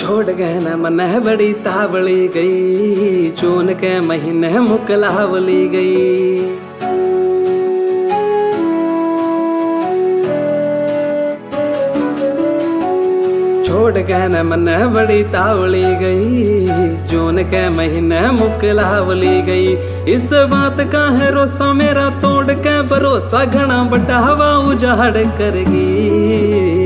छोड़ गए न मन बड़ी तावली गई, चून के महीने मुकलावली गई। छोड़ गए न मन बड़ी तावली गई, जून के महीने मुकलावली गई। इस बात का है रोसा मेरा तोड़ के भरोसा, घना बड़ा हवा उजाड़ करगी।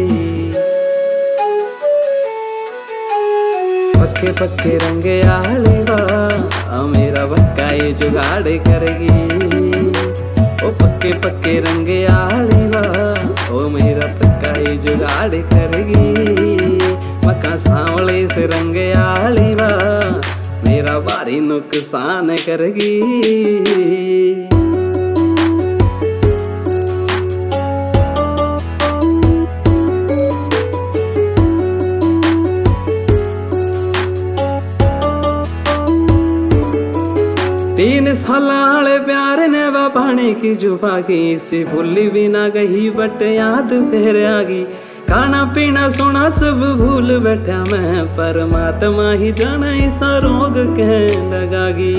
पक्के पक्के रंगे आलेवा मेरा बक्का ये जुगाड़ करेगी। ओ पक्के पक्के रंगे आलेवा ओ मेरा पक्का ये जुगाड़ करेगी। मक्का सांवले से रंगे आलेवा मेरा भारी नुकसान करेगी। 3 साल आले प्यार ने वा पानी की जुबा की, सी भूली भी ना गई बट याद फिर आ गई। खाना पीना सोना सब भूल बैठा मैं, परमात्मा ही जाना इसा रोग के लगागी।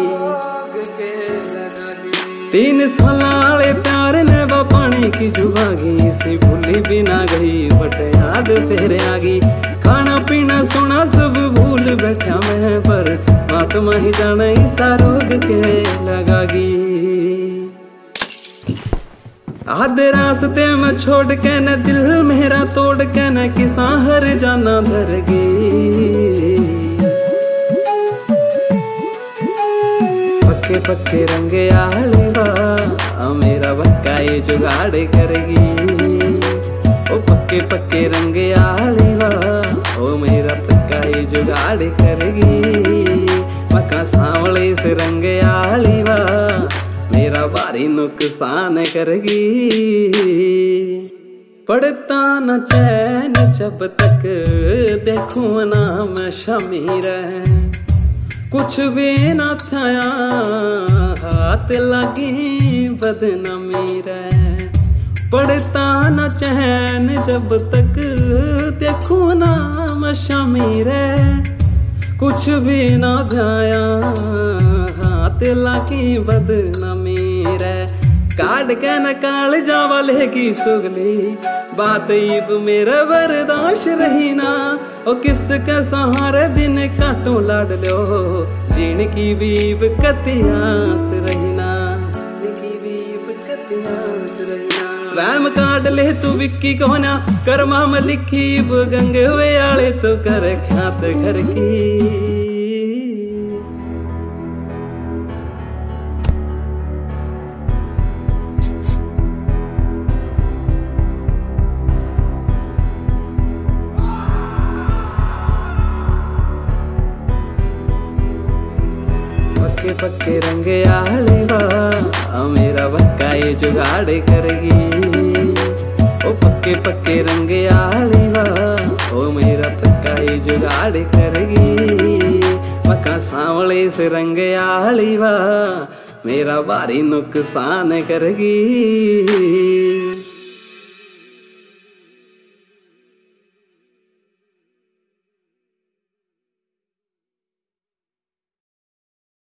3 साल आले प्यार ने वा पानी की जुबा की, सी भूली भी ना गई बट याद फिर आ गई। खाना पीना सोना सब भूल बैठा मैं, पर परमात्मा ही जाने इसा रोग के लगागी। आधे रास्ते में छोड़ के न दिल मेरा तोड़ के न किसा हर जाना धरगी। पक्के पक्के रंगे आलेवा मेरा बक्का ये जुगाड़ करेगी। ओ पक्के पक्के रंगे आलेवा ओ मेरा पक्का ये जुगाड़ करेगी। मक्का सांवले से रंगे आलेवा मेरा भारी नुकसान करेगी। पड़ता न चैन जब तक देखूं ना मैं शमीर, कुछ भी न थाया हाथ लगी बदनामी रे। पड़ता न चैन जब तक देखूं ना मैं शमीर, कुछ भी न ध्याया हाथ लागी बदनामी रे। काट के न काल जावा लेगी सुगली, बात ईब मेरा बर्दाश्त रही ना। ओ किसके सहारे दिन काटू लाड लो, जीण की बीब कतियास रही ना, वैम काट ले तू विक्की कोना कर्मा में लिखी, गंगे हुए आले तो कर ख्यात घर की। पक्के पक्के रंगे आलेवा मेरा बक्का ये जुगाड़ करेगी। ओ पक्के पक्के रंगे आलेवा ओ मेरा पक्का ये जुगाड़ करेगी। मक्का सांवले से रंगे आलेवा मेरा भारी नुकसान करेगी।